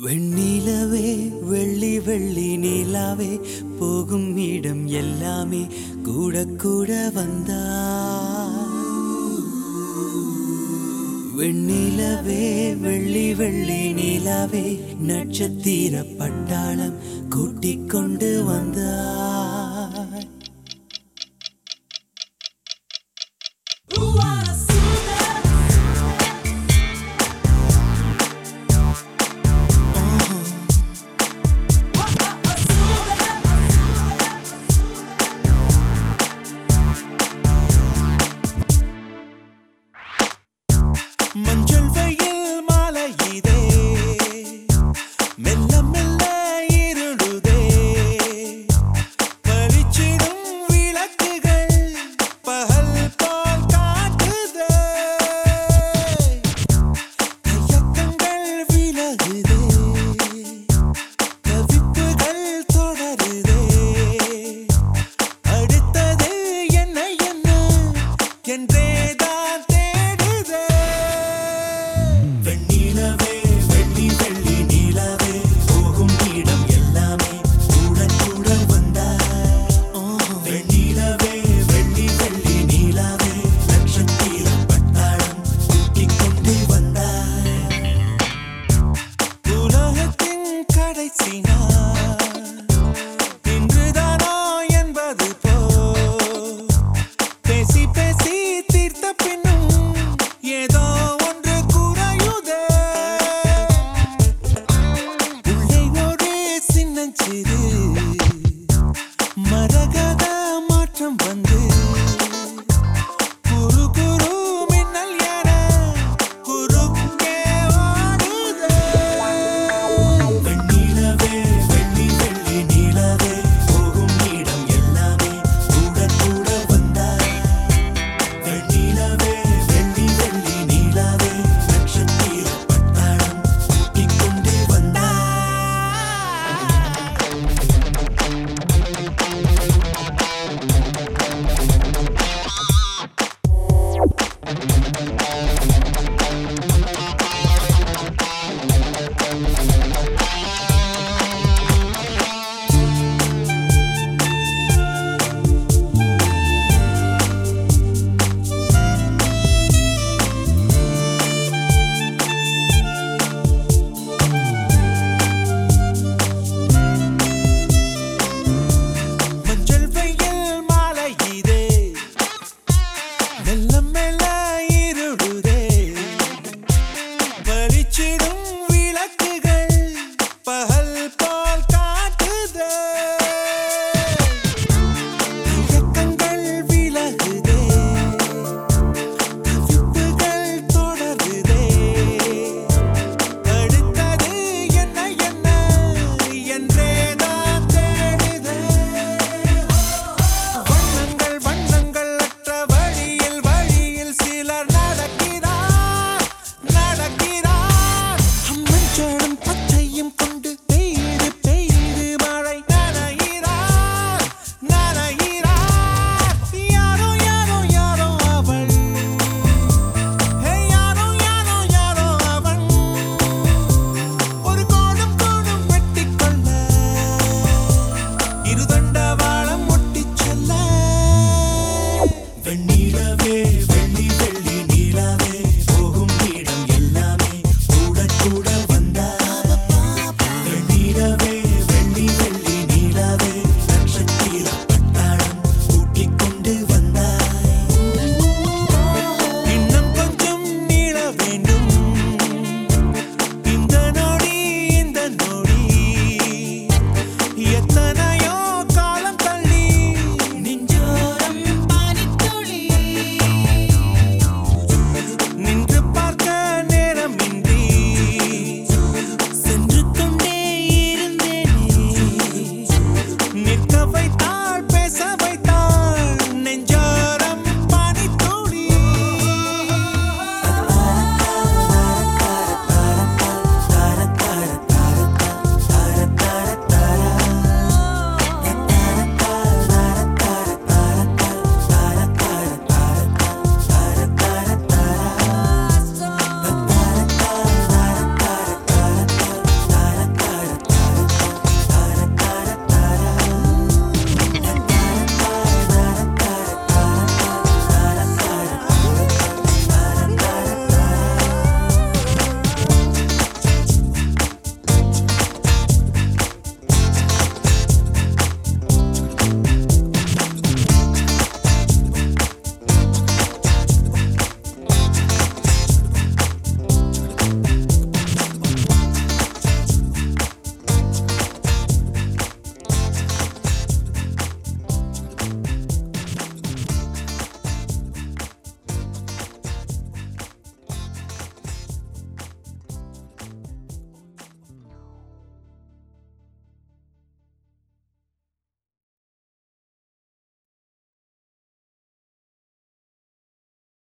வெண்ணிலவே வெள்ளி வெள்ளி நிலாவே போகும் இடம் எல்லாமே கூட கூட வந்தா. வெண்ணிலவே வெள்ளி வெள்ளி நிலாவே நட்சத்திர பட்டாளம் கூட்டிக் கொண்டு வந்தா. மஞ்சள் வெயில் மாலை இதே மெல்ல மெல்ல இருளுதே பளிச்சிடும் விளக்குகள் பகல் போல் காட்டுதே கையக்கங்கள் விலகுதே தவிப்புகள் தொடருதே அடுத்தது என்ன என்ன என்றே இன்றுதானோ என்பது போ பேசி பேசி தீர்த்த பின்னும் ஏதோ ஒன்று குறையுதே உள்ளே ஒரு சின்னஞ்சிறு மரகத மாற்றம் வந்து குரு குரு மின்னல் என குறுக்கே ஓடுதே. வெண்ணிலவே வெள்ளி வெள்ளி நிலவே போகும் இடம் எல்லாமே கூட கூட வந்தா. வெண்ணிலவே வெள்ளி வெள்ளி நிலவே நட்சத்திர பட்டாளம் கூட்டிக் கொண்டு வந்தா.